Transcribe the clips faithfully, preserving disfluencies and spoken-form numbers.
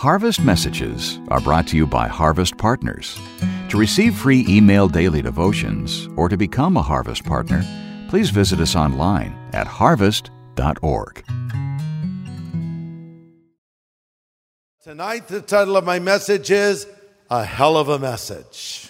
Harvest Messages are brought to you by Harvest Partners. To receive free email daily devotions or to become a Harvest Partner, please visit us online at harvest dot org. Tonight, the title of my message is A Hell of a Message.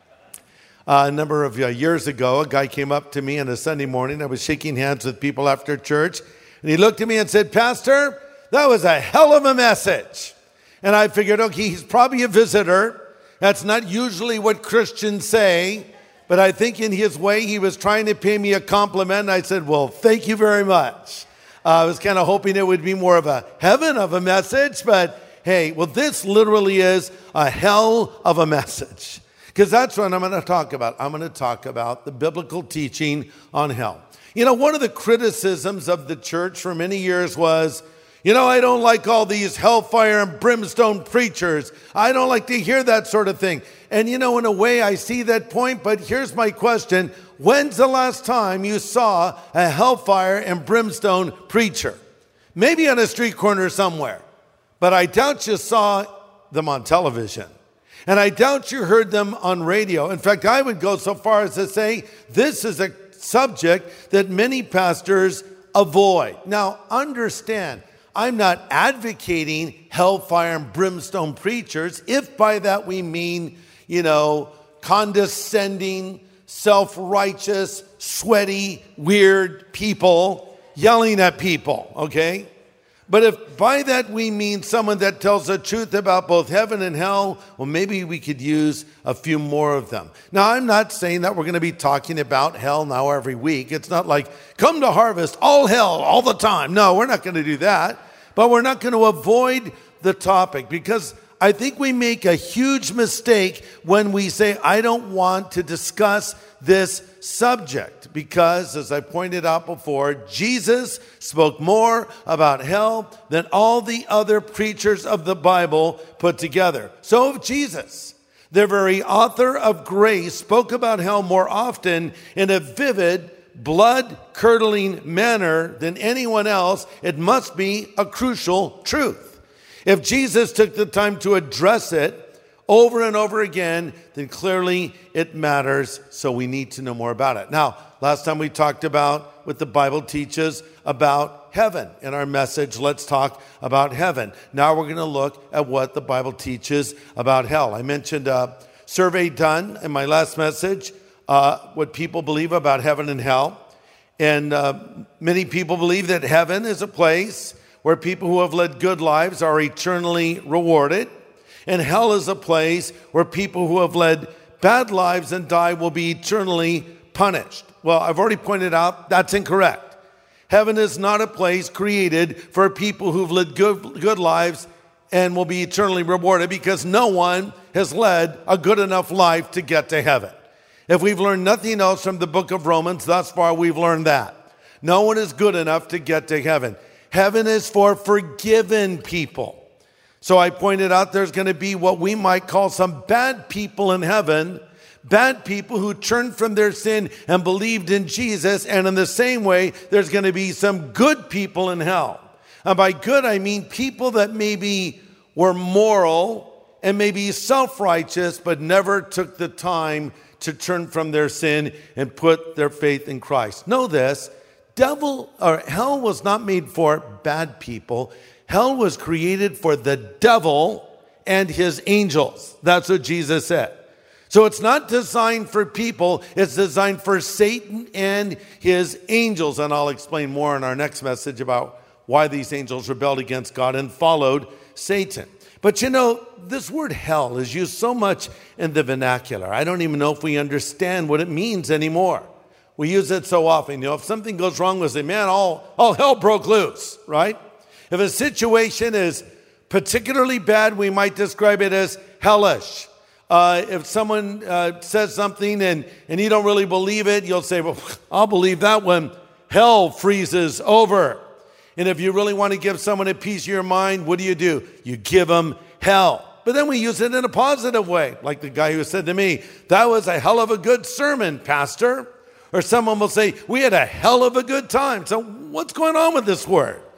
Uh, a number of uh, years ago, a guy came up to me on a Sunday morning. I was shaking hands with people after church, and he looked at me and said, "Pastor, that was a hell of a message." And I figured, okay, he's probably a visitor. That's not usually what Christians say, but I think in his way, he was trying to pay me a compliment. And I said, "Well, thank you very much." Uh, I was kind of hoping it would be more of a heaven of a message, but hey, well, this literally is a hell of a message. Because that's what I'm going to talk about. I'm going to talk about the biblical teaching on hell. You know, one of the criticisms of the church for many years was, you know, I don't like all these hellfire and brimstone preachers. I don't like to hear that sort of thing. And, you know, in a way, I see that point. But here's my question. When's the last time you saw a hellfire and brimstone preacher? Maybe on a street corner somewhere. But I doubt you saw them on television. And I doubt you heard them on radio. In fact, I would go so far as to say this is a subject that many pastors avoid. Now, understand, I'm not advocating hellfire and brimstone preachers, if by that we mean, you know, condescending, self-righteous, sweaty, weird people yelling at people, okay? But if by that we mean someone that tells the truth about both heaven and hell, well, maybe we could use a few more of them. Now, I'm not saying that we're going to be talking about hell now every week. It's not like, come to Harvest, all hell, all the time. No, we're not going to do that. But we're not going to avoid the topic because I think we make a huge mistake when we say, I don't want to discuss this subject. Because, as I pointed out before, Jesus spoke more about hell than all the other preachers of the Bible put together. So if Jesus, the very author of grace, spoke about hell more often in a vivid, blood-curdling manner than anyone else, it must be a crucial truth. If Jesus took the time to address it over and over again, then clearly it matters, so we need to know more about it. Now, last time we talked about what the Bible teaches about heaven. In our message, let's talk about heaven. Now we're going to look at what the Bible teaches about hell. I mentioned a survey done in my last message, uh, what people believe about heaven and hell. And uh, many people believe that heaven is a place where people who have led good lives are eternally rewarded. And hell is a place where people who have led bad lives and die will be eternally punished. Well, I've already pointed out that's incorrect. Heaven is not a place created for people who've led good, good lives and will be eternally rewarded because no one has led a good enough life to get to heaven. If we've learned nothing else from the book of Romans, thus far we've learned that. No one is good enough to get to heaven. Heaven is for forgiven people. So I pointed out there's going to be what we might call some bad people in heaven, bad people who turned from their sin and believed in Jesus. And in the same way, there's going to be some good people in hell. And by good, I mean people that maybe were moral and maybe self-righteous, but never took the time to turn from their sin and put their faith in Christ. Know this, devil or hell was not made for bad people. Hell was created for the devil and his angels. That's what Jesus said. So it's not designed for people. It's designed for Satan and his angels. And I'll explain more in our next message about why these angels rebelled against God and followed Satan. But you know, this word hell is used so much in the vernacular. I don't even know if we understand what it means anymore. We use it so often. You know, if something goes wrong, we say, man, all, all hell broke loose, right? If a situation is particularly bad, we might describe it as hellish. Uh, if someone uh, says something and, and you don't really believe it, you'll say, well, I'll believe that when hell freezes over. And if you really want to give someone a piece of your mind, what do you do? You give them hell. But then we use it in a positive way, like the guy who said to me, that was a hell of a good sermon, Pastor. Or someone will say, we had a hell of a good time. So what's going on with this word?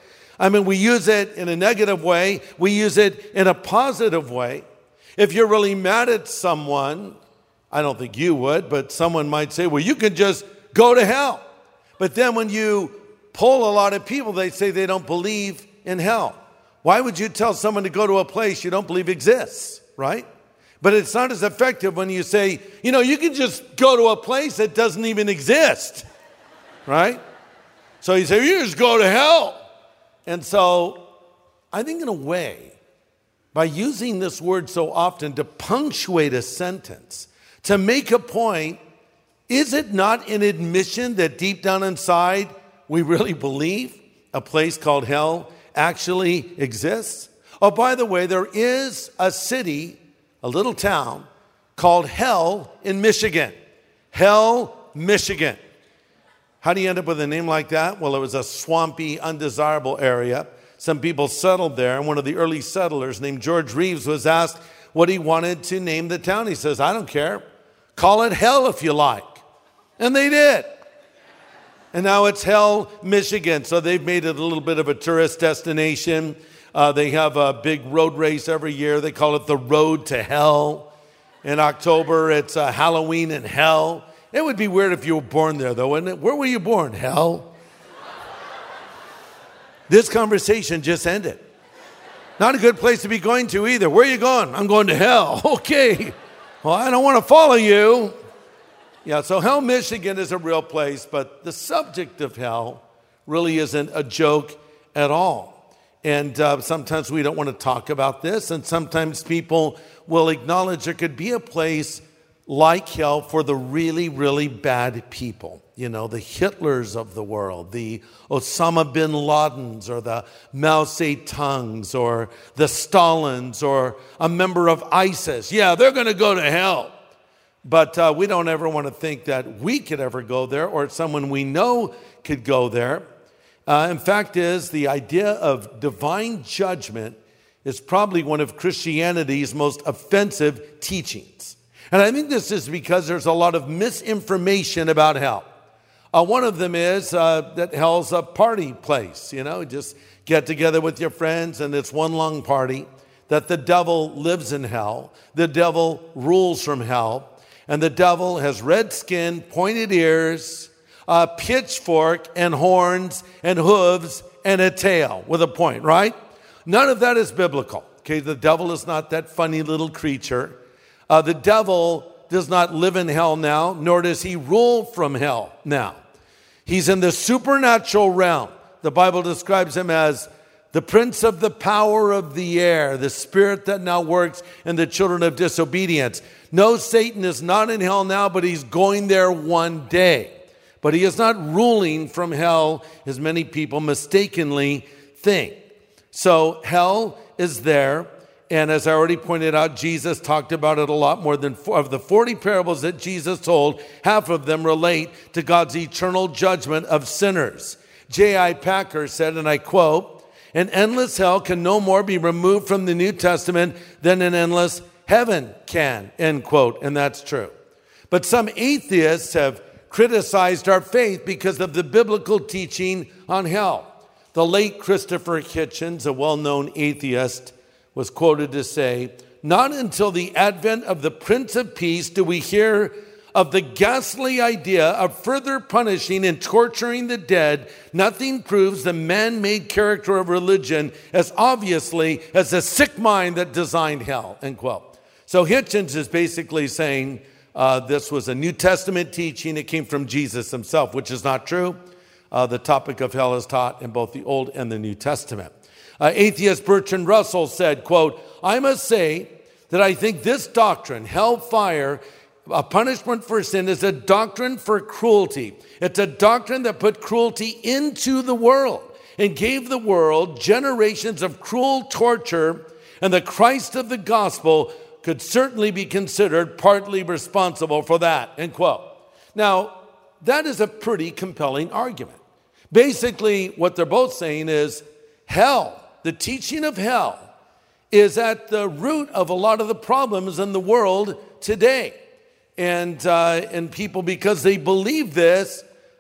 I mean, we use it in a negative way. We use it in a positive way. If you're really mad at someone, I don't think you would, but someone might say, well, you can just go to hell. But then when you poll a lot of people, they say they don't believe in hell. Why would you tell someone to go to a place you don't believe exists, right? But it's not as effective when you say, you know, you can just go to a place that doesn't even exist, right? So you say, you just go to hell. And so I think in a way, by using this word so often to punctuate a sentence, to make a point, is it not an admission that deep down inside we really believe a place called hell actually exists? Oh, by the way, there is a city, a little town called Hell in Michigan. Hell, Michigan. How do you end up with a name like that? Well, it was a swampy, undesirable area. Some people settled there, and one of the early settlers named George Reeves was asked what he wanted to name the town. He says, I don't care. Call it Hell if you like. And they did. And now it's Hell, Michigan. So they've made it a little bit of a tourist destination. Uh, they have a big road race every year. They call it the Road to Hell. In October, it's uh, Halloween in Hell. It would be weird if you were born there, though, wouldn't it? Where were you born? Hell? This conversation just ended. Not a good place to be going to either. Where are you going? I'm going to hell. Okay. Well, I don't want to follow you. Yeah, so Hell, Michigan is a real place, but the subject of hell really isn't a joke at all. And uh, sometimes we don't want to talk about this, and sometimes people will acknowledge there could be a place like hell for the really, really bad people. You know, the Hitlers of the world, the Osama bin Ladens, or the Mao Zedongs, or the Stalins, or a member of ISIS. Yeah, they're going to go to hell. But uh, we don't ever want to think that we could ever go there, or someone we know could go there. Uh, in fact, is the idea of divine judgment is probably one of Christianity's most offensive teachings. And I think this is because there's a lot of misinformation about hell. Uh, one of them is uh, that hell's a party place. You know, just get together with your friends and it's one long party. That the devil lives in hell. The devil rules from hell. And the devil has red skin, pointed ears, a pitchfork, and horns, and hooves, and a tail with a point, right? None of that is biblical. Okay, the devil is not that funny little creature. Uh, the devil does not live in hell now, nor does he rule from hell now. He's in the supernatural realm. The Bible describes him as the prince of the power of the air, the spirit that now works in the children of disobedience. No, Satan is not in hell now, but he's going there one day. But he is not ruling from hell, as many people mistakenly think. So hell is there. And as I already pointed out, Jesus talked about it a lot more than four, of the forty parables that Jesus told, half of them relate to God's eternal judgment of sinners. J I Packer said, and I quote, "An endless hell can no more be removed from the New Testament than an endless heaven can," end quote. And that's true. But some atheists have criticized our faith because of the biblical teaching on hell. The late Christopher Hitchens, a well-known atheist, was quoted to say, "Not until the advent of the Prince of Peace do we hear of the ghastly idea of further punishing and torturing the dead. Nothing proves the man-made character of religion as obviously as the sick mind that designed hell," end quote. So Hitchens is basically saying uh, this was a New Testament teaching. It came from Jesus himself, which is not true. Uh, the topic of hell is taught in both the Old and the New Testament. Uh, atheist Bertrand Russell said, quote, "I must say that I think this doctrine, hellfire, a punishment for sin, is a doctrine for cruelty. It's a doctrine that put cruelty into the world and gave the world generations of cruel torture, and the Christ of the gospel could certainly be considered partly responsible for that," end quote. Now, that is a pretty compelling argument. Basically, what they're both saying is hell, the teaching of hell, is at the root of a lot of the problems in the world today. And uh, and people, because they believe this,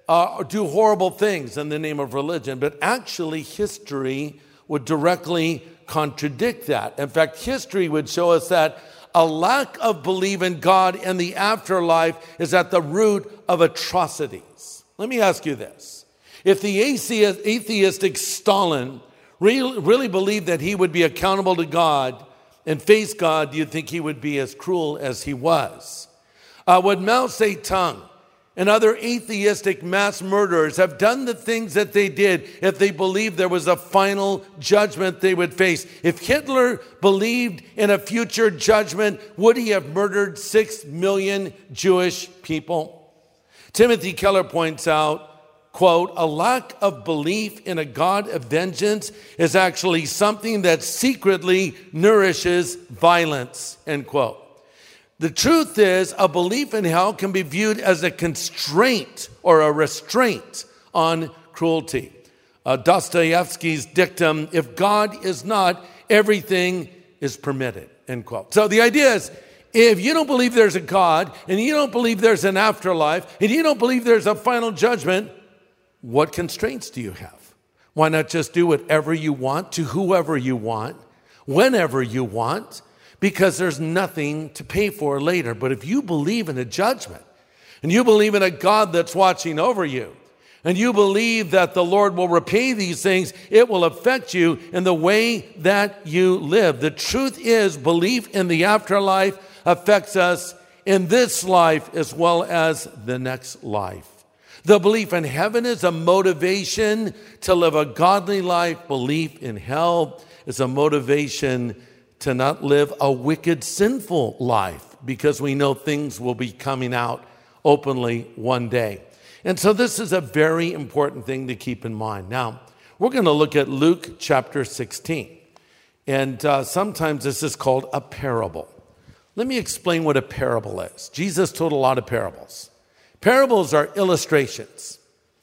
uh, do horrible things in the name of religion, but actually history would directly contradict that. In fact, history would show us that a lack of belief in God and the afterlife is at the root of atrocities. Let me ask you this. If the atheist, atheistic Stalin really, really believed that he would be accountable to God and face God, do you think he would be as cruel as he was? Uh, would Mao Zedong and other atheistic mass murderers have done the things that they did if they believed there was a final judgment they would face? If Hitler believed in a future judgment, would he have murdered six million Jewish people? Timothy Keller points out, quote, a lack of belief in a God of vengeance is actually something that secretly nourishes violence, end quote. The truth is, a belief in hell can be viewed as a constraint or a restraint on cruelty. Uh, Dostoevsky's dictum, if God is not, everything is permitted, end quote. So the idea is, if you don't believe there's a God, and you don't believe there's an afterlife, and you don't believe there's a final judgment, what constraints do you have? Why not just do whatever you want to whoever you want, whenever you want? Because there's nothing to pay for later. But if you believe in a judgment, and you believe in a God that's watching over you, and you believe that the Lord will repay these things, it will affect you in the way that you live. The truth is, belief in the afterlife affects us in this life as well as the next life. The belief in heaven is a motivation to live a godly life. Belief in hell is a motivation to not live a wicked, sinful life, because we know things will be coming out openly one day. And so this is a very important thing to keep in mind. Now, we're going to look at Luke chapter sixteen. And uh, sometimes this is called a parable. Let me explain what a parable is. Jesus told a lot of parables. Parables are illustrations.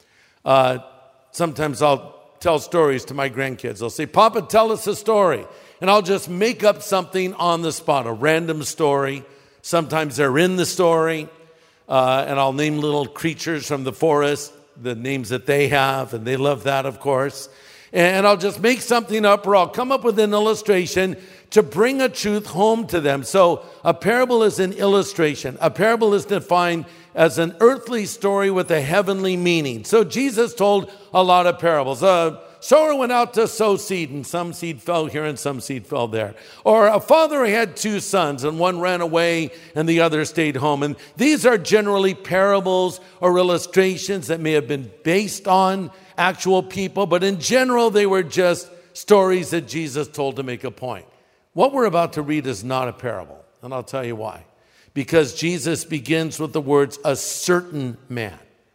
Uh, sometimes I'll tell stories to my grandkids. They'll say, Papa, tell us a story. And I'll just make up something on the spot, a random story. Sometimes they're in the story. Uh, and I'll name little creatures from the forest, the names that they have, and they love that, of course. And I'll just make something up, or I'll come up with an illustration to bring a truth home to them. So a parable is an illustration. A parable is defined as an earthly story with a heavenly meaning. So Jesus told a lot of parables. Uh, sower went out to sow seed, and some seed fell here and some seed fell there. Or a father had two sons, and one ran away and the other stayed home. And these are generally parables or illustrations that may have been based on actual people, but in general, they were just stories that Jesus told to make a point. What we're about to read is not a parable, and I'll tell you why. Because Jesus begins with the words, a certain man.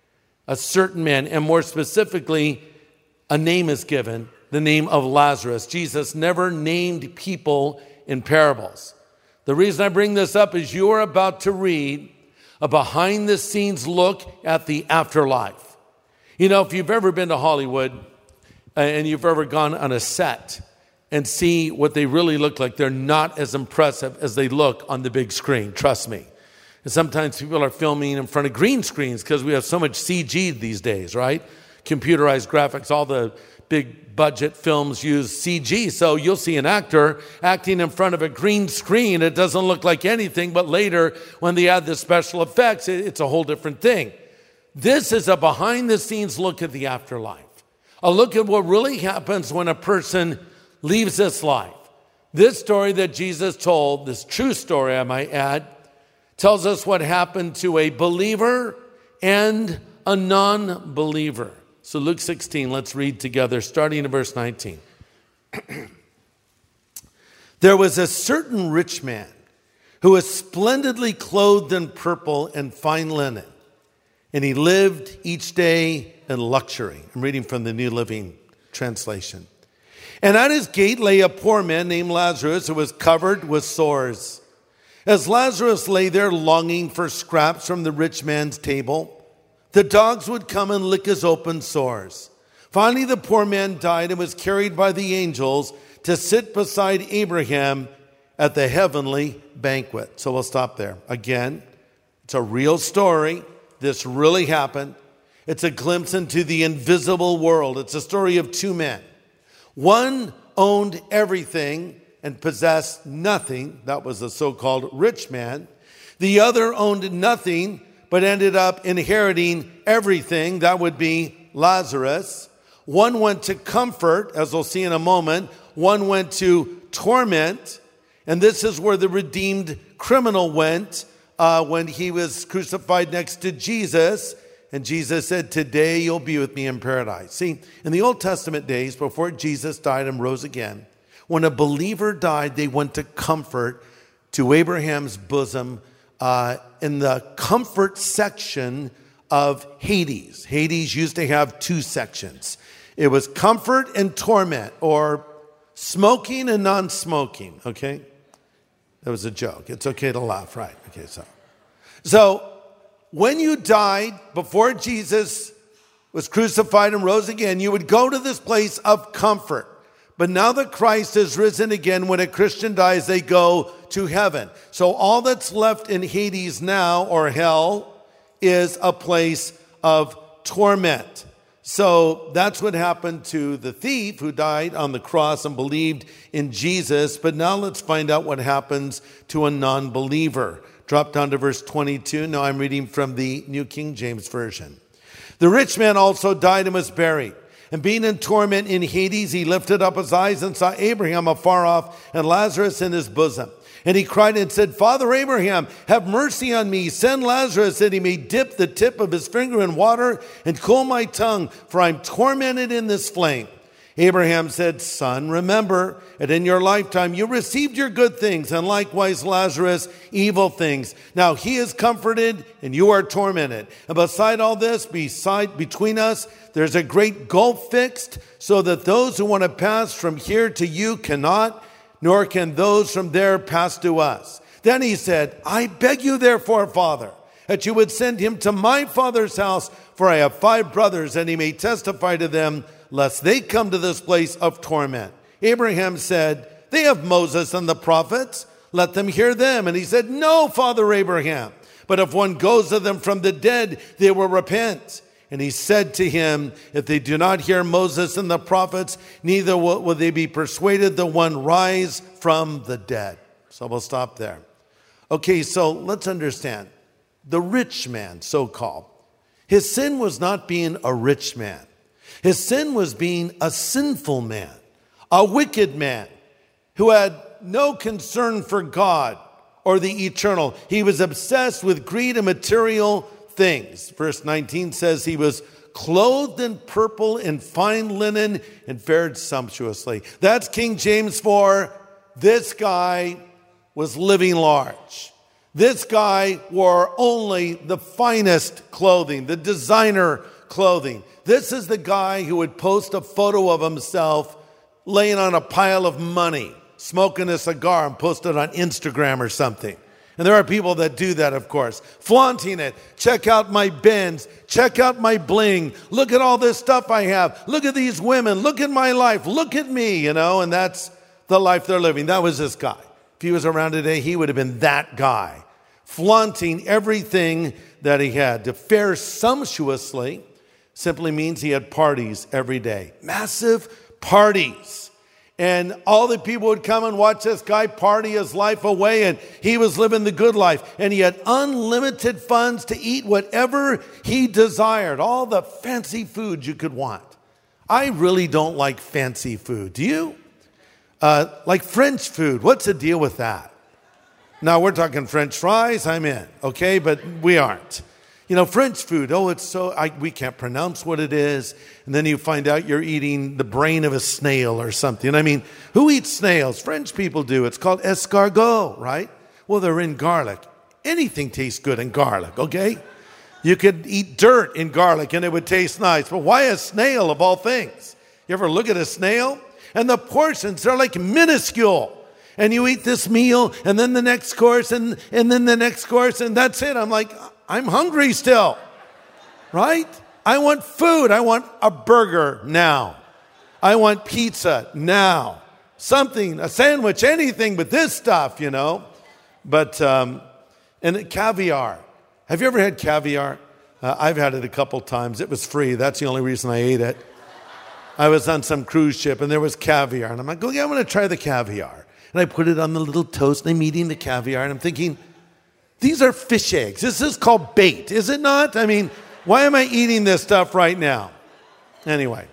A certain man, and more specifically, a name is given, the name of Lazarus. Jesus never named people in parables. The reason I bring this up is you're about to read a behind-the-scenes look at the afterlife. You know, if you've ever been to Hollywood and you've ever gone on a set and see what they really look like, they're not as impressive as they look on the big screen, trust me. And sometimes people are filming in front of green screens because we have so much C G these days, right? Computerized graphics, all the big budget films use C G. So you'll see an actor acting in front of a green screen. It doesn't look like anything, but later when they add the special effects, it's a whole different thing. This is a behind-the-scenes look at the afterlife. A look at what really happens when a person leaves this life. This story that Jesus told, this true story I might add, tells us what happened to a believer and a non-believer. So Luke sixteen, let's read together, starting in verse nineteen. There was a certain rich man who was splendidly clothed in purple and fine linen, and he lived each day in luxury. I'm reading from the New Living Translation. And at his gate lay a poor man named Lazarus, who was covered with sores. As Lazarus lay there longing for scraps from the rich man's table, the dogs would come and lick his open sores. Finally, the poor man died and was carried by the angels to sit beside Abraham at the heavenly banquet. So we'll stop there. Again, it's a real story. This really happened. It's a glimpse into the invisible world. It's a story of two men. One owned everything and possessed nothing. That was the so-called rich man. The other owned nothing, but ended up inheriting everything. That would be Lazarus. One went to comfort, as we'll see in a moment. One went to torment. And this is where the redeemed criminal went uh, when he was crucified next to Jesus. And Jesus said, today you'll be with me in paradise. See, in the Old Testament days, before Jesus died and rose again, when a believer died, they went to comfort, to Abraham's bosom, uh, in the comfort section of Hades. Hades used to have two sections. It was comfort and torment, or smoking and non-smoking, okay? That was a joke. It's okay to laugh, right? Okay, so. So, when you died, before Jesus was crucified and rose again, you would go to this place of comfort. But now that Christ has risen again, when a Christian dies, they go to heaven. So all that's left in Hades now, or hell, is a place of torment. So that's what happened to the thief who died on the cross and believed in Jesus. But now let's find out what happens to a non-believer. Drop down to verse twenty-two. Now I'm reading from the New King James Version. The rich man also died and was buried. And being in torment in Hades, he lifted up his eyes and saw Abraham afar off and Lazarus in his bosom. And he cried and said, Father Abraham, have mercy on me. Send Lazarus that he may dip the tip of his finger in water and cool my tongue, for I'm tormented in this flame. Abraham said, Son, remember that in your lifetime you received your good things, and likewise Lazarus evil things. Now he is comforted and you are tormented. And beside all this, beside between us, there's a great gulf fixed, so that those who want to pass from here to you cannot, nor can those from there pass to us. Then he said, I beg you therefore, Father, that you would send him to my father's house, for I have five brothers, and he may testify to them, lest they come to this place of torment. Abraham said, they have Moses and the prophets. Let them hear them. And he said, no, Father Abraham. But if one goes to them from the dead, they will repent. And he said to him, if they do not hear Moses and the prophets, neither will, will they be persuaded the one rise from the dead. So we'll stop there. Okay, so let's understand. The rich man, so-called, his sin was not being a rich man. His sin was being a sinful man, a wicked man who had no concern for God or the eternal. He was obsessed with greed and material things. Verse nineteen says he was clothed in purple and fine linen and fared sumptuously. That's King James for this guy was living large. This guy wore only the finest clothing, the designer clothing. This is the guy who would post a photo of himself laying on a pile of money, smoking a cigar, and post it on Instagram or something. And there are people that do that, of course, flaunting it. Check out my Benz. Check out my bling. Look at all this stuff I have. Look at these women. Look at my life. Look at me, you know, and that's the life they're living. That was this guy. If he was around today, he would have been that guy, flaunting everything that he had. To fare sumptuously simply means he had parties every day. Massive parties. And all the people would come and watch this guy party his life away, and he was living the good life. And he had unlimited funds to eat whatever he desired, all the fancy food you could want. I really don't like fancy food. Do you? Uh, like French food. What's the deal with that? Now, we're talking French fries, I'm in, okay? But we aren't. You know, French food, oh, it's so, I, we can't pronounce what it is. And then you find out you're eating the brain of a snail or something. I mean, who eats snails? French people do. It's called escargot, right? Well, they're in garlic. Anything tastes good in garlic, okay? You could eat dirt in garlic and it would taste nice. But why a snail of all things? You ever look at a snail? And the portions, they're like minuscule. And you eat this meal and then the next course and, and then the next course and that's it. I'm like, I'm hungry still, right? I want food. I want a burger now. I want pizza now. Something, a sandwich, anything but this stuff, you know. But, um, and caviar. Have you ever had caviar? Uh, I've had it a couple times. It was free. That's the only reason I ate it. I was on some cruise ship and there was caviar. And I'm like, oh yeah, I'm going to try the caviar. And I put it on the little toast and I'm eating the caviar. And I'm thinking, these are fish eggs. This is called bait, is it not? I mean, why am I eating this stuff right now? Anyway.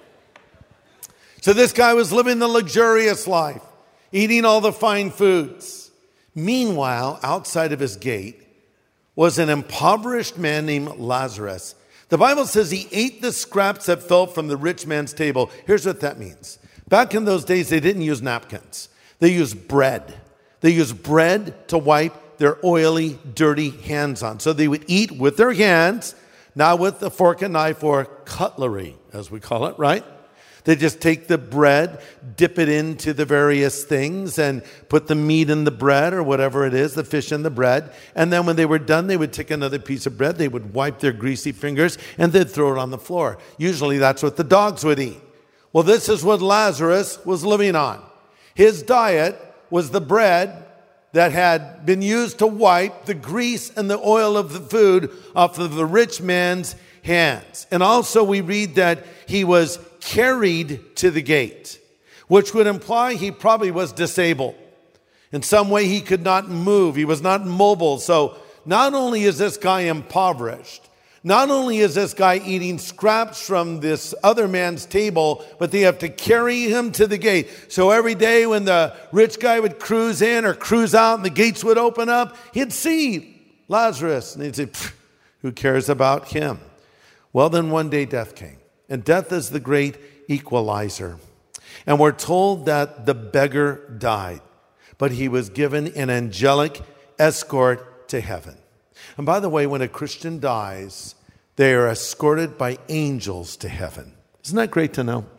So this guy was living the luxurious life, eating all the fine foods. Meanwhile, outside of his gate was an impoverished man named Lazarus. The Bible says he ate the scraps that fell from the rich man's table. Here's what that means. Back in those days, they didn't use napkins. They used bread. They used bread to wipe their oily, dirty hands on. So they would eat with their hands, not with a fork and knife or cutlery, as we call it, right? They just take the bread, dip it into the various things, and put the meat in the bread or whatever it is, the fish in the bread. And then when they were done, they would take another piece of bread, they would wipe their greasy fingers, and they'd throw it on the floor. Usually that's what the dogs would eat. Well, this is what Lazarus was living on. His diet was the bread that had been used to wipe the grease and the oil of the food off of the rich man's hands. And also we read that he was carried to the gate, which would imply he probably was disabled. In some way he could not move. He was not mobile. So not only is this guy impoverished, not only is this guy eating scraps from this other man's table, but they have to carry him to the gate. So every day when the rich guy would cruise in or cruise out and the gates would open up, he'd see Lazarus and he'd say, who cares about him? Well, then one day death came. And death is the great equalizer. And we're told that the beggar died, but he was given an angelic escort to heaven. And by the way, when a Christian dies, they are escorted by angels to heaven. Isn't that great to know?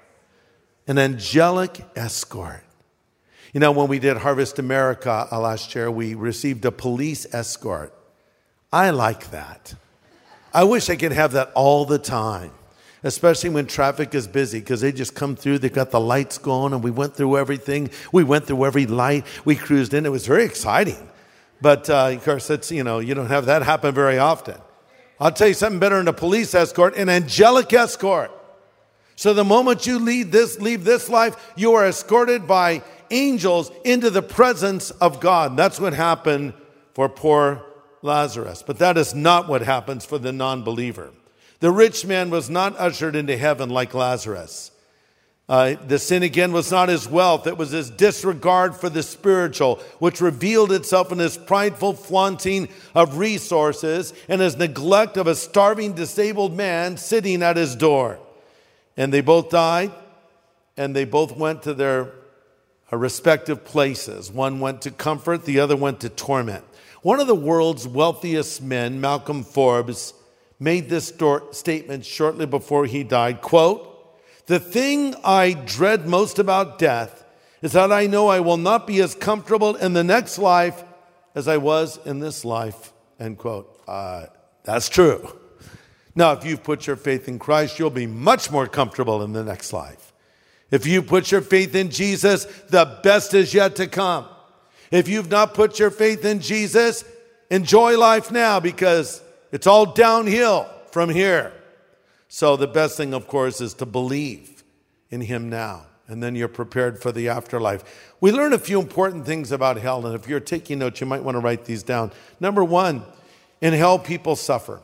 An angelic escort. You know, when we did Harvest America last year, we received a police escort. I like that. I wish I could have that all the time, especially when traffic is busy, because they just come through, they've got the lights going, and we went through everything. We went through every light. We cruised in. It was very exciting. But, uh, of course, it's, you know, you don't have that happen very often. I'll tell you something better than a police escort, an angelic escort. So the moment you leave this, leave this life, you are escorted by angels into the presence of God. That's what happened for poor Lazarus. But that is not what happens for the non-believer. The rich man was not ushered into heaven like Lazarus. Uh, the sin again was not his wealth. It was his disregard for the spiritual, which revealed itself in his prideful flaunting of resources and his neglect of a starving, disabled man sitting at his door. And they both died, and they both went to their uh, respective places. One went to comfort, the other went to torment. One of the world's wealthiest men, Malcolm Forbes, made this sto- statement shortly before he died, quote, "The thing I dread most about death is that I know I will not be as comfortable in the next life as I was in this life," end quote. Uh, that's true. Now, if you've put your faith in Christ, you'll be much more comfortable in the next life. If you put your faith in Jesus, the best is yet to come. If you've not put your faith in Jesus, enjoy life now, because it's all downhill from here. So the best thing, of course, is to believe in him now, and then you're prepared for the afterlife. We learn a few important things about hell, and if you're taking notes, you might want to write these down. Number one, in hell, people suffer.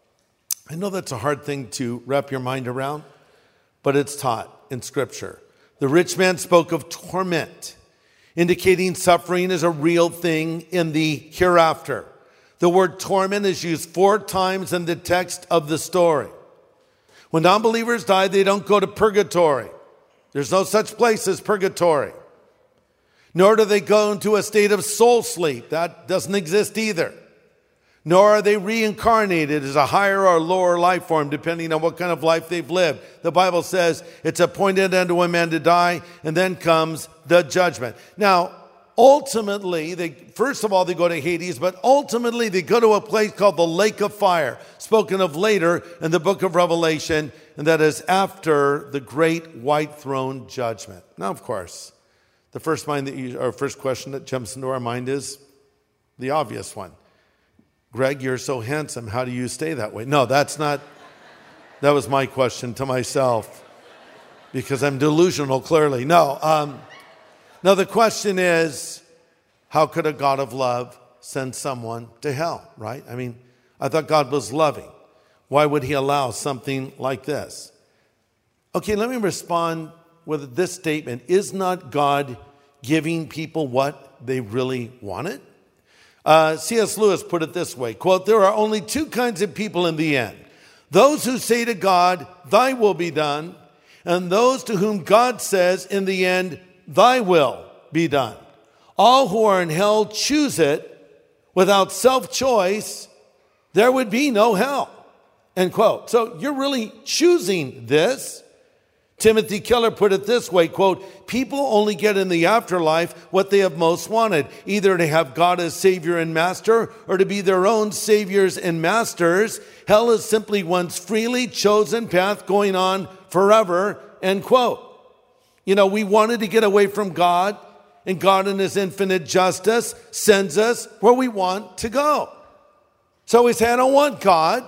I know that's a hard thing to wrap your mind around, but it's taught in Scripture. The rich man spoke of torment, indicating suffering is a real thing in the hereafter. The word torment is used four times in the text of the story. When non-believers die, they don't go to purgatory. There's no such place as purgatory. Nor do they go into a state of soul sleep. That doesn't exist either. Nor are they reincarnated as a higher or lower life form, depending on what kind of life they've lived. The Bible says it's appointed unto a man to die, and then comes the judgment. Now, ultimately, they first of all, they go to Hades, but ultimately they go to a place called the lake of fire, spoken of later in the book of Revelation, and that is after the great white throne judgment. Now, of course, the first mind that you, or first question that jumps into our mind is the obvious one. Greg, you're so handsome. How do you stay that way? No, that's not, that was my question to myself because I'm delusional, clearly. No, um, no, the question is, how could a God of love send someone to hell, right? I mean, I thought God was loving. Why would he allow something like this? Okay, let me respond with this statement. Is not God giving people what they really wanted? Uh, C S Lewis put it this way, quote, there are only two kinds of people in the end. Those who say to God, thy will be done, and those to whom God says in the end, thy will be done. All who are in hell choose it. Without self-choice, there would be no hell, end quote. So you're really choosing this. Timothy Keller put it this way, quote, people only get in the afterlife what they have most wanted, either to have God as Savior and Master or to be their own saviors and masters. Hell is simply one's freely chosen path going on forever, end quote. You know, we wanted to get away from God, and God in his infinite justice sends us where we want to go. So we say, I don't want God.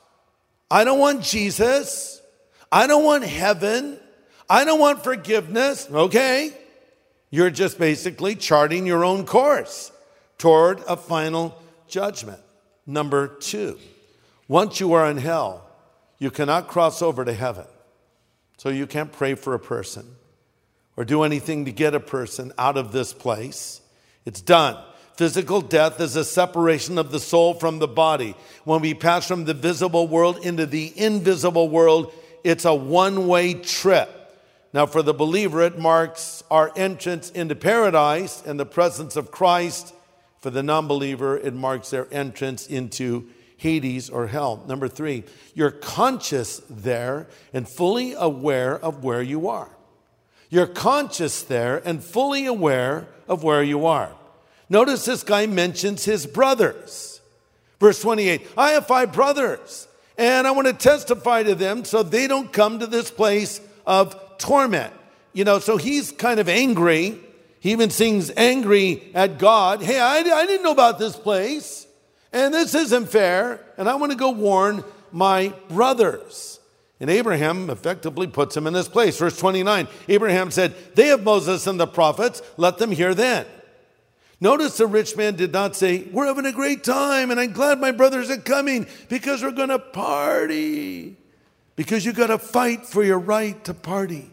I don't want Jesus. I don't want heaven. I don't want forgiveness. Okay. You're just basically charting your own course toward a final judgment. Number two, once you are in hell, you cannot cross over to heaven. So you can't pray for a person or do anything to get a person out of this place. It's done. Physical death is a separation of the soul from the body. When we pass from the visible world into the invisible world, it's a one-way trip. Now, for the believer, it marks our entrance into paradise and the presence of Christ. For the non-believer, it marks their entrance into Hades or hell. Number three, you're conscious there and fully aware of where you are. You're conscious there and fully aware of where you are. Notice this guy mentions his brothers. Verse twenty-eight, I have five brothers, and I want to testify to them so they don't come to this place of torment. You know, so he's kind of angry. He even sings angry at God. Hey, I, I didn't know about this place, and this isn't fair, and I want to go warn my brothers. And Abraham effectively puts him in this place. Verse twenty-nine, Abraham said, they have Moses and the prophets, let them hear then. Notice the rich man did not say, we're having a great time and I'm glad my brothers are coming because we're going to party. Because you got to fight for your right to party.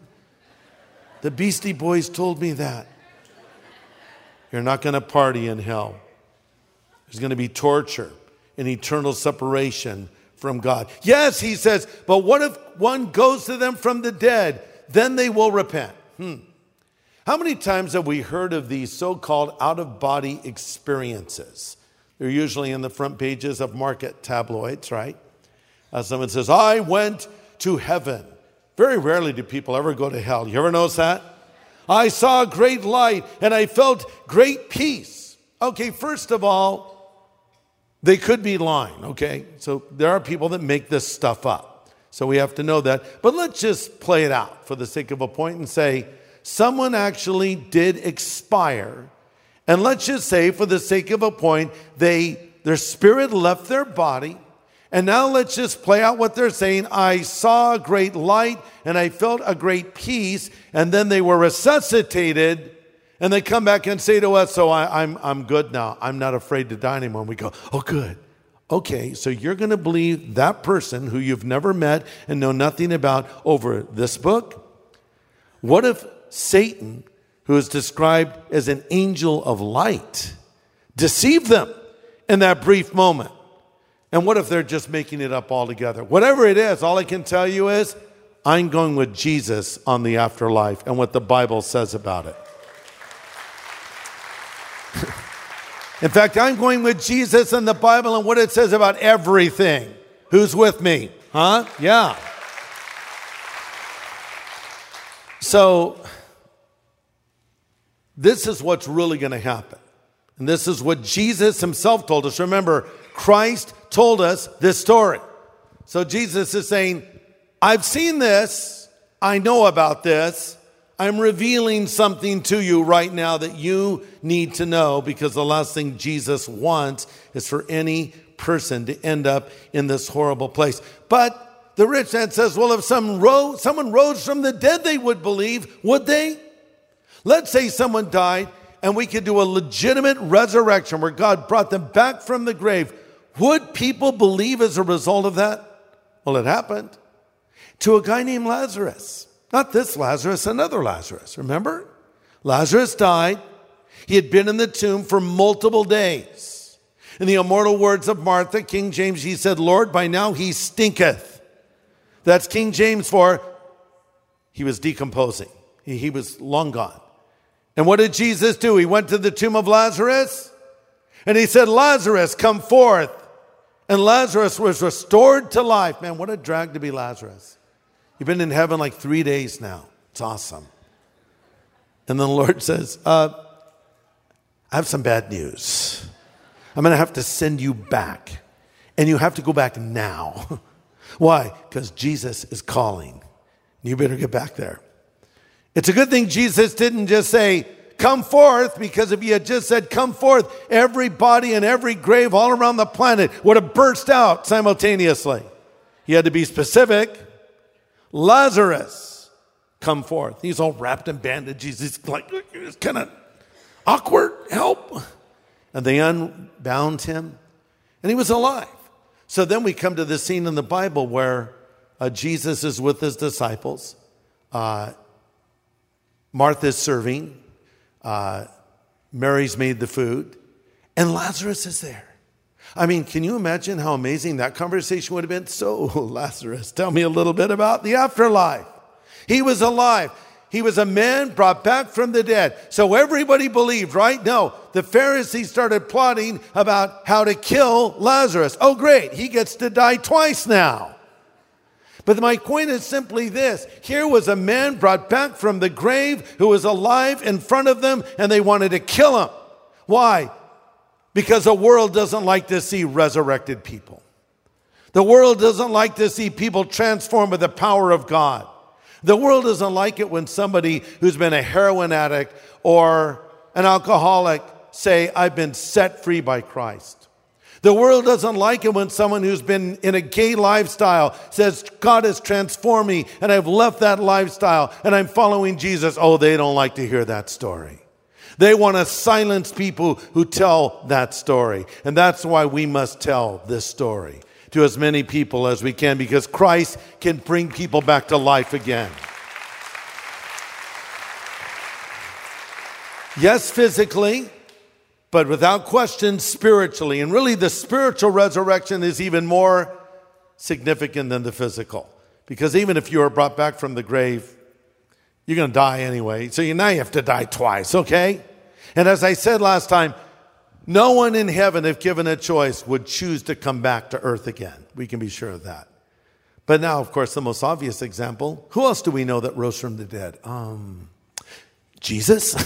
The Beastie Boys told me that. You're not going to party in hell. There's going to be torture and eternal separation from God. Yes, he says, but what if one goes to them from the dead? Then they will repent. Hmm. How many times have we heard of these so-called out-of-body experiences? They're usually in the front pages of market tabloids, right? Uh, someone says, I went to heaven. Very rarely do people ever go to hell. You ever notice that? I saw a great light and I felt great peace. Okay, first of all, they could be lying, okay? So there are people that make this stuff up. So we have to know that. But let's just play it out for the sake of a point and say, someone actually did expire. And let's just say, for the sake of a point, they their spirit left their body. And now let's just play out what they're saying. I saw a great light and I felt a great peace. And then they were resuscitated. And they come back and say to us, so I, I'm, I'm good now. I'm not afraid to die anymore. And we go, oh, good. Okay, so you're going to believe that person who you've never met and know nothing about over this book? What if Satan, who is described as an angel of light, deceived them in that brief moment? And what if they're just making it up altogether? Whatever it is, all I can tell you is I'm going with Jesus on the afterlife and what the Bible says about it. In fact, I'm going with Jesus and the Bible and what it says about everything. Who's with me? Huh? Yeah. So, this is what's really going to happen. And this is what Jesus himself told us. Remember, Christ told us this story. So Jesus is saying, I've seen this. I know about this. I'm revealing something to you right now that you need to know, because the last thing Jesus wants is for any person to end up in this horrible place. But the rich man says, well, if some ro- someone rose from the dead, they would believe, would they? Let's say someone died and we could do a legitimate resurrection where God brought them back from the grave. Would people believe as a result of that? Well, it happened to a guy named Lazarus. Not this Lazarus, another Lazarus. Remember? Lazarus died. He had been in the tomb for multiple days. In the immortal words of Martha, King James, he said, Lord, by now he stinketh. That's King James for he was decomposing. He, he was long gone. And what did Jesus do? He went to the tomb of Lazarus and he said, Lazarus, come forth. And Lazarus was restored to life. Man, what a drag to be Lazarus. You've been in heaven like three days now. It's awesome. And then the Lord says, uh, I have some bad news. I'm going to have to send you back. And you have to go back now. Why? Because Jesus is calling. You better get back there. It's a good thing Jesus didn't just say, come forth, because if he had just said, come forth, every body and every grave all around the planet would have burst out simultaneously. He had to be specific. Lazarus, come forth. He's all wrapped in bandages. He's like, it's kind of awkward. Help. And they unbound him, and he was alive. So then we come to the scene in the Bible where uh, Jesus is with his disciples. Uh, Martha's serving. Uh, Mary's made the food. And Lazarus is there. I mean, can you imagine how amazing that conversation would have been? So, Lazarus, tell me a little bit about the afterlife. He was alive. He was a man brought back from the dead. So everybody believed, right? No, the Pharisees started plotting about how to kill Lazarus. Oh, great. He gets to die twice now. But my point is simply this. Here was a man brought back from the grave who was alive in front of them, and they wanted to kill him. Why? Because the world doesn't like to see resurrected people. The world doesn't like to see people transformed by the power of God. The world doesn't like it when somebody who's been a heroin addict or an alcoholic say, I've been set free by Christ. The world doesn't like it when someone who's been in a gay lifestyle says, God has transformed me and I've left that lifestyle and I'm following Jesus. Oh, they don't like to hear that story. They want to silence people who tell that story. And that's why we must tell this story to as many people as we can, because Christ can bring people back to life again. Yes, physically, but without question, spiritually. And really, the spiritual resurrection is even more significant than the physical. Because even if you are brought back from the grave, you're going to die anyway. So you now you have to die twice, okay? And as I said last time, no one in heaven, if given a choice, would choose to come back to earth again. We can be sure of that. But now, of course, the most obvious example, who else do we know that rose from the dead? Um, Jesus.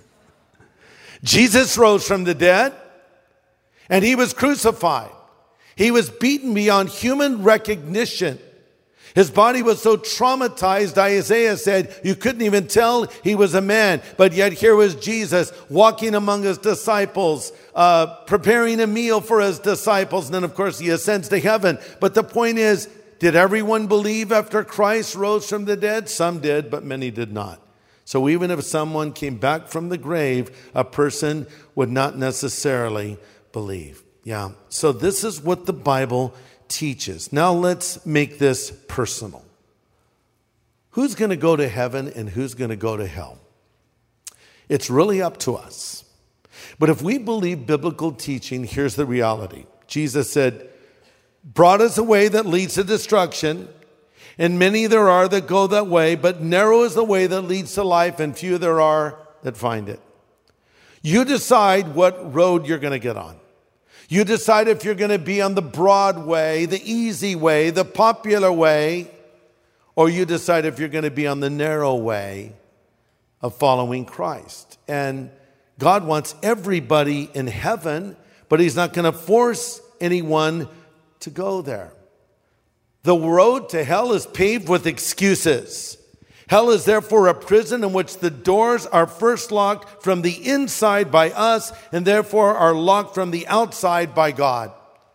Jesus rose from the dead, and he was crucified. He was beaten beyond human recognition. His body was so traumatized, Isaiah said, you couldn't even tell he was a man. But yet here was Jesus walking among his disciples, uh, preparing a meal for his disciples. And then, of course, he ascends to heaven. But the point is, did everyone believe after Christ rose from the dead? Some did, but many did not. So even if someone came back from the grave, a person would not necessarily believe. Yeah. So this is what the Bible teaches. Now let's make this personal. Who's going to go to heaven and who's going to go to hell? It's really up to us. But if we believe biblical teaching, here's the reality. Jesus said, broad is the way that leads to destruction, and many there are that go that way, but narrow is the way that leads to life, and few there are that find it. You decide what road you're going to get on. You decide if you're going to be on the broad way, the easy way, the popular way, or you decide if you're going to be on the narrow way of following Christ. And God wants everybody in heaven, but he's not going to force anyone to go there. The road to hell is paved with excuses. Hell is therefore a prison in which the doors are first locked from the inside by us and therefore are locked from the outside by God.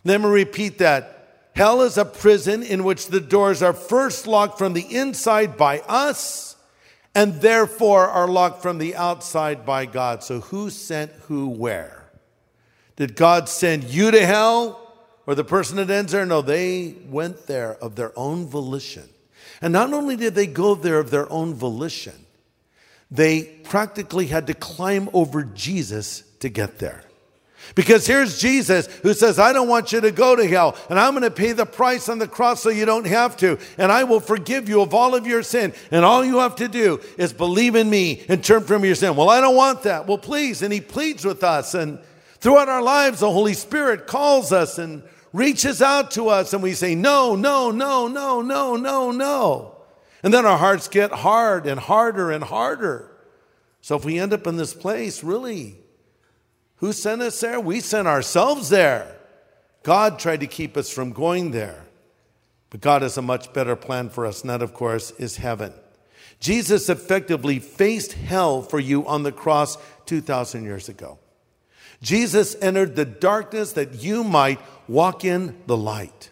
Let me repeat that. Hell is a prison in which the doors are first locked from the inside by us and therefore are locked from the outside by God. So who sent who where? Did God send you to hell or the person that ends there? No, they went there of their own volition. And not only did they go there of their own volition, they practically had to climb over Jesus to get there. Because here's Jesus who says, I don't want you to go to hell, and I'm going to pay the price on the cross so you don't have to, and I will forgive you of all of your sin, and all you have to do is believe in me and turn from your sin. Well, I don't want that. Well, please. And he pleads with us, and throughout our lives, the Holy Spirit calls us and reaches out to us, and we say, no, no, no, no, no, no, no. And then our hearts get hard and harder and harder. So if we end up in this place, really, who sent us there? We sent ourselves there. God tried to keep us from going there. But God has a much better plan for us, and that, of course, is heaven. Jesus effectively faced hell for you on the cross two thousand years ago. Jesus entered the darkness that you might walk in the light.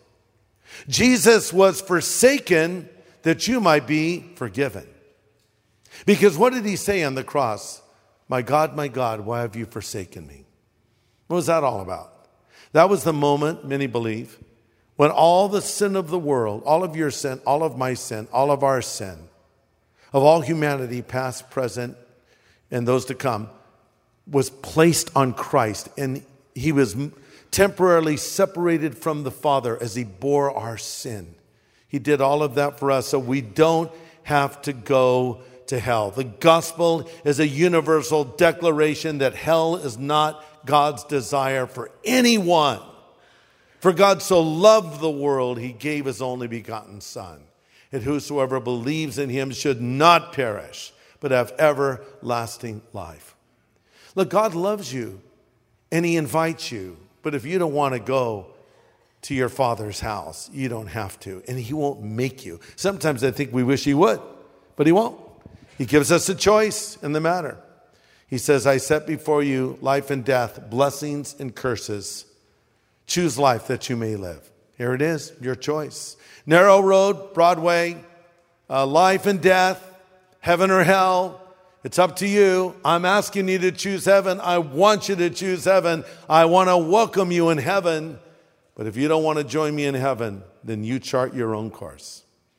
Jesus was forsaken that you might be forgiven. Because what did he say on the cross? My God, my God, why have you forsaken me? What was that all about? That was the moment, many believe, when all the sin of the world, all of your sin, all of my sin, all of our sin, of all humanity, past, present, and those to come, was placed on Christ. And he was temporarily separated from the Father as he bore our sin. He did all of that for us so we don't have to go to hell. The gospel is a universal declaration that hell is not God's desire for anyone. For God so loved the world, he gave his only begotten Son, and whosoever believes in him should not perish, but have everlasting life. Look, God loves you, and he invites you. But if you don't want to go to your Father's house, you don't have to, and he won't make you. Sometimes I think we wish he would, but he won't. He gives us a choice in the matter. He says, I set before you life and death, blessings and curses. Choose life that you may live. Here it is, your choice. Narrow road, broad way, uh, life and death, heaven or hell. It's up to you. I'm asking you to choose heaven. I want you to choose heaven. I want to welcome you in heaven. But if you don't want to join me in heaven, then you chart your own course.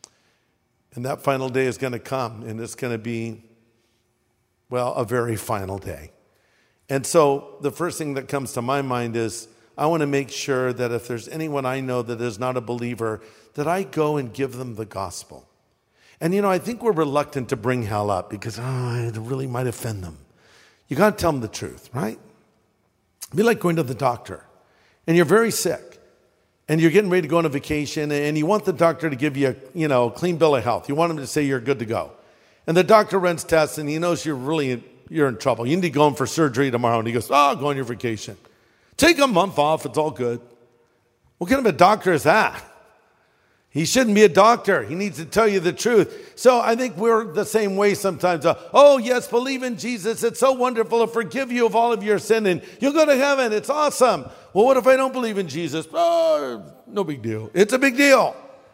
And that final day is going to come, and it's going to be, well, a very final day. And so the first thing that comes to my mind is I want to make sure that if there's anyone I know that is not a believer, that I go and give them the gospel. And, you know, I think we're reluctant to bring hell up because, oh, it really might offend them. You got to tell them the truth, right? It'd be like going to the doctor, and you're very sick. And you're getting ready to go on a vacation, and you want the doctor to give you a, you know, clean bill of health. You want him to say you're good to go. And the doctor runs tests, and he knows you're really, you're in trouble. You need to go in for surgery tomorrow. And he goes, oh, go on your vacation. Take a month off. It's all good. What kind of a doctor is that? He shouldn't be a doctor. He needs to tell you the truth. So I think we're the same way sometimes. Uh, oh, yes, believe in Jesus. It's so wonderful to forgive you of all of your sin, and you'll go to heaven. It's awesome. Well, what if I don't believe in Jesus? Oh, no big deal. It's a big deal.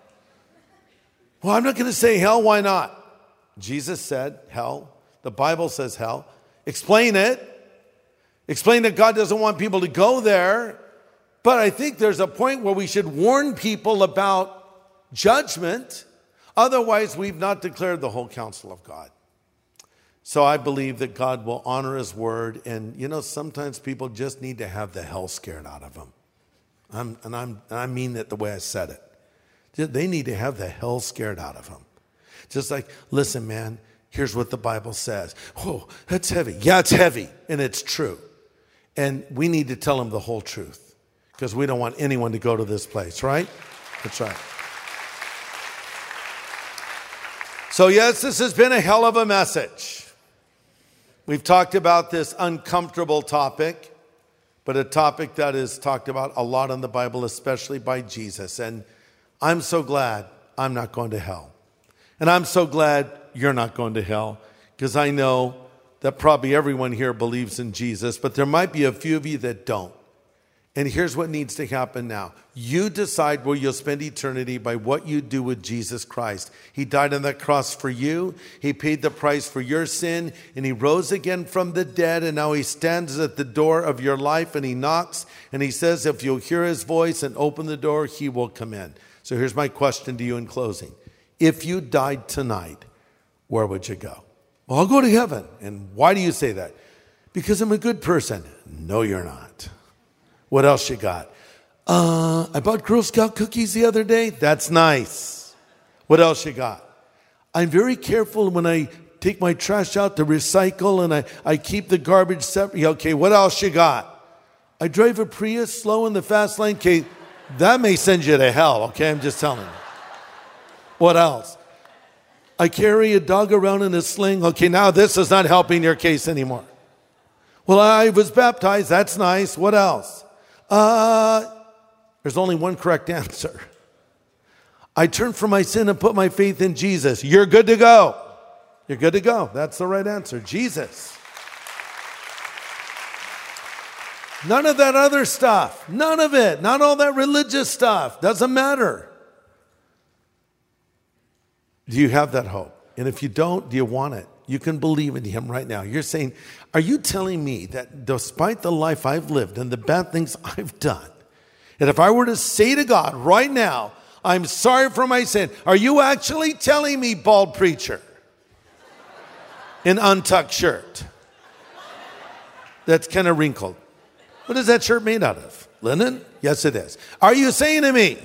Well, I'm not going to say hell. Why not? Jesus said hell. The Bible says hell. Explain it. Explain that God doesn't want people to go there. But I think there's a point where we should warn people about judgment. Otherwise, we've not declared the whole counsel of God. So I believe that God will honor his word. And, you know, sometimes people just need to have the hell scared out of them. I'm, and, I'm, and I mean that the way I said it. They need to have the hell scared out of them. Just like, listen, man, here's what the Bible says. Oh, that's heavy. Yeah, it's heavy, and it's true. And we need to tell them the whole truth because we don't want anyone to go to this place, right? That's right. So yes, this has been a hell of a message. We've talked about this uncomfortable topic, but a topic that is talked about a lot in the Bible, especially by Jesus. And I'm so glad I'm not going to hell. And I'm so glad you're not going to hell, because I know that probably everyone here believes in Jesus, but there might be a few of you that don't. And here's what needs to happen now. You decide where you'll spend eternity by what you do with Jesus Christ. He died on that cross for you. He paid the price for your sin, and he rose again from the dead, and now he stands at the door of your life, and he knocks, and he says, if you'll hear his voice and open the door, he will come in. So here's my question to you in closing. If you died tonight, where would you go? Well, I'll go to heaven. And why do you say that? Because I'm a good person. No, you're not. What else you got? Uh, I bought Girl Scout cookies the other day. That's nice. What else you got? I'm very careful when I take my trash out to recycle, and I, I keep the garbage separate. Okay, what else you got? I drive a Prius slow in the fast lane. Okay, that may send you to hell. Okay, I'm just telling you. What else? I carry a dog around in a sling. Okay, now this is not helping your case anymore. Well, I was baptized. That's nice. What else? Uh, there's only one correct answer. I turned from my sin and put my faith in Jesus. You're good to go. You're good to go. That's the right answer. Jesus. None of that other stuff. None of it. Not all that religious stuff. Doesn't matter. Do you have that hope? And if you don't, do you want it? You can believe in him right now. You're saying, are you telling me that despite the life I've lived and the bad things I've done, that if I were to say to God right now, I'm sorry for my sin, are you actually telling me, bald preacher, in untucked shirt that's kind of wrinkled? What is that shirt made out of? Linen? Yes, it is. Are you saying to me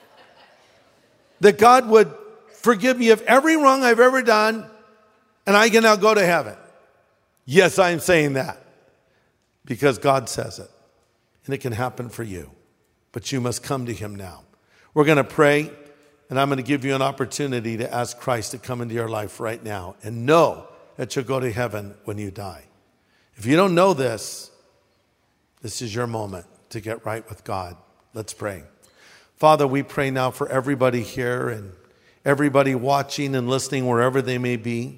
that God would forgive me of every wrong I've ever done, and I can now go to heaven? Yes, I'm saying that because God says it. And it can happen for you. But you must come to him now. We're going to pray, and I'm going to give you an opportunity to ask Christ to come into your life right now and know that you'll go to heaven when you die. If you don't know this, this is your moment to get right with God. Let's pray. Father, we pray now for everybody here and everybody watching and listening wherever they may be.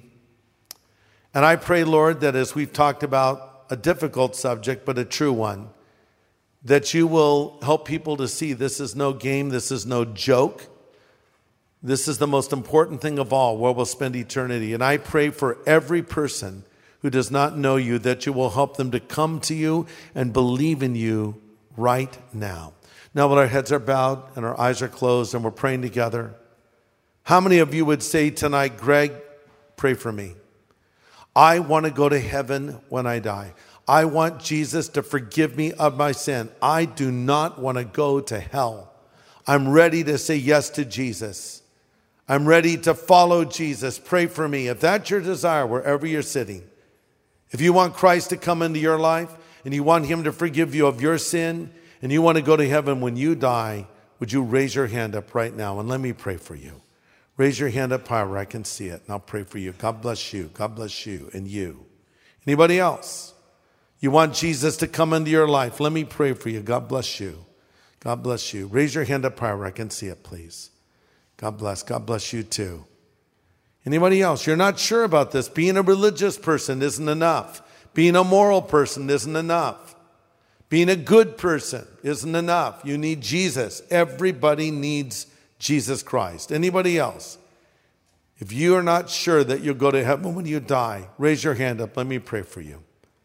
And I pray, Lord, that as we've talked about a difficult subject, but a true one, that you will help people to see this is no game, this is no joke. This is the most important thing of all, where we'll spend eternity. And I pray for every person who does not know you, that you will help them to come to you and believe in you right now. Now that our heads are bowed and our eyes are closed and we're praying together, how many of you would say tonight, Greg, pray for me? I want to go to heaven when I die. I want Jesus to forgive me of my sin. I do not want to go to hell. I'm ready to say yes to Jesus. I'm ready to follow Jesus. Pray for me. If that's your desire, wherever you're sitting, if you want Christ to come into your life and you want him to forgive you of your sin and you want to go to heaven when you die, would you raise your hand up right now and let me pray for you. Raise your hand up high where I can see it, and I'll pray for you. God bless you. God bless you and you. Anybody else? You want Jesus to come into your life? Let me pray for you. God bless you. God bless you. Raise your hand up high where I can see it, please. God bless. God bless you too. Anybody else? You're not sure about this. Being a religious person isn't enough. Being a moral person isn't enough. Being a good person isn't enough. You need Jesus. Everybody needs Jesus Christ. Anybody else? If you are not sure that you'll go to heaven when you die, raise your hand up. Let me pray for you.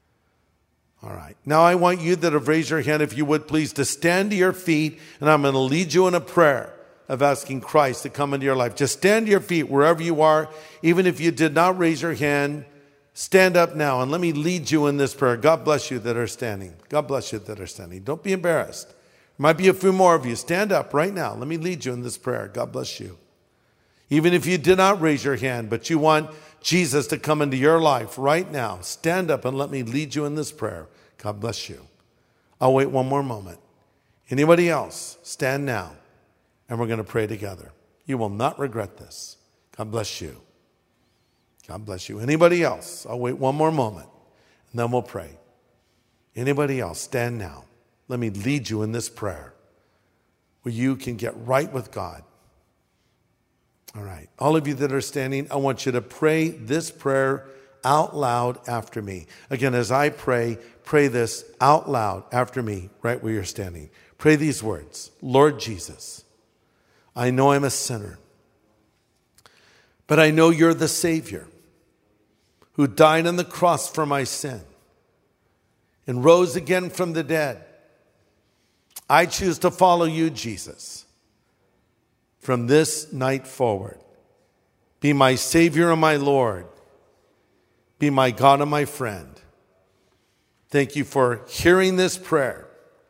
All right. Now I want you that have raised your hand, if you would please, to stand to your feet, and I'm going to lead you in a prayer of asking Christ to come into your life. Just stand to your feet wherever you are. Even if you did not raise your hand, stand up now and let me lead you in this prayer. God bless you that are standing. God bless you that are standing. Don't be embarrassed. Might be a few more of you. Stand up right now. Let me lead you in this prayer. God bless you. Even if you did not raise your hand, but you want Jesus to come into your life right now, stand up and let me lead you in this prayer. God bless you. I'll wait one more moment. Anybody else? Stand now, and we're going to pray together. You will not regret this. God bless you. God bless you. Anybody else? I'll wait one more moment, and then we'll pray. Anybody else? Stand now. Let me lead you in this prayer where you can get right with God. All right. All of you that are standing, I want you to pray this prayer out loud after me. Again, as I pray, pray this out loud after me, right where you're standing. Pray these words. Lord Jesus, I know I'm a sinner, but I know you're the Savior who died on the cross for my sin and rose again from the dead. I choose to follow you, Jesus, from this night forward. Be my Savior and my Lord. Be my God and my friend. Thank you for hearing this prayer.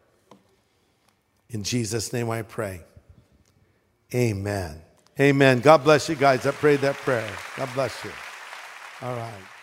In Jesus' name I pray. Amen. Amen. God bless you guys that prayed that prayer. God bless you. All right.